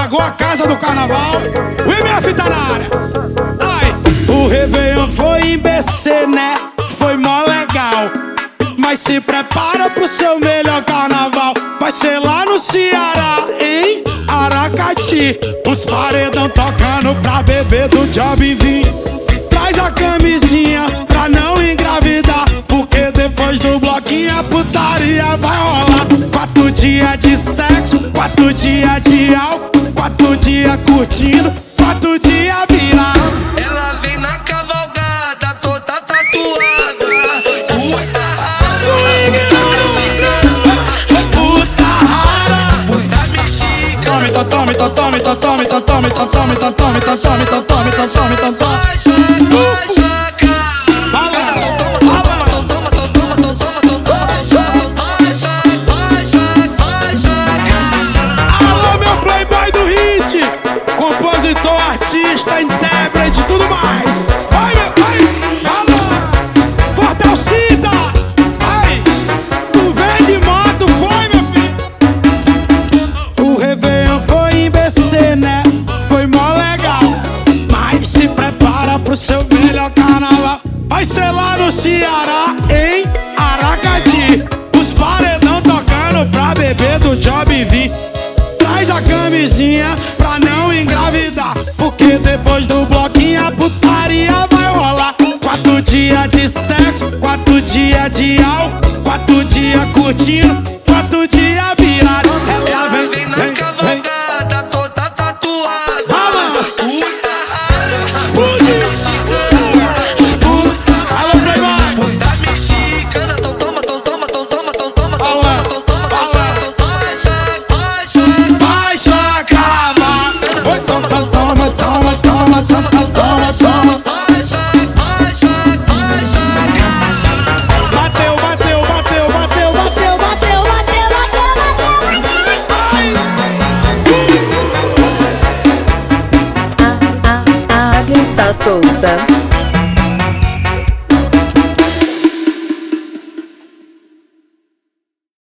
Pagou a casa do carnaval. O MF tá na área. Ai, o Réveillon foi em BC, né? Foi mó legal. Mas se prepara pro seu melhor carnaval. Vai ser lá no Ceará, em Aracati. Os paredão tocando pra beber do Job Vim. Traz a camisinha pra não engravidar, porque depois do bloquinho a putaria vai rolar. 4 dias de sexo, 4 dias de álcool, 4 dias curtindo, 4 dias virado. Ela vem na cavalgada, toda tatuada. Puta Swing, puta rara, puta mexicana. tome, tome, tome, tome, tome, tome, tome, tome, tome, tome, tome, tome, tome, tome, tome. Vai sacar. Alô, meu playboy do hit, compositor, artista, intérprete, tudo mais. Vai, meu, vai, alô, Fortalcida. Ai, tu vem de moto, foi, meu filho. O Réveillon foi em BC, né? Foi mó legal. Mas se prepara pro seu melhor carnaval. Vai ser lá no Ceará, em Aracati. Os paredão tocando pra beber do Job Vim. Traz a camisinha pra não engravidar, porque depois do bloquinho a putaria vai rolar. 4 dias de sexo, 4 dias de álcool, 4 dias curtindo, 4 dias virado. Ela vem na cavalgada, toda tatuada. Balança, Puta explode. Alô, playboy. puta mexicana. Então toma, então toma, então toma, então toma, então toma, então toma, então toma. Vai sacar, vai. Toma, toma, toma, toma, toma, toma, toma, toma. Bateu, bateu, bateu, bateu, bateu, bateu. A águia está solta.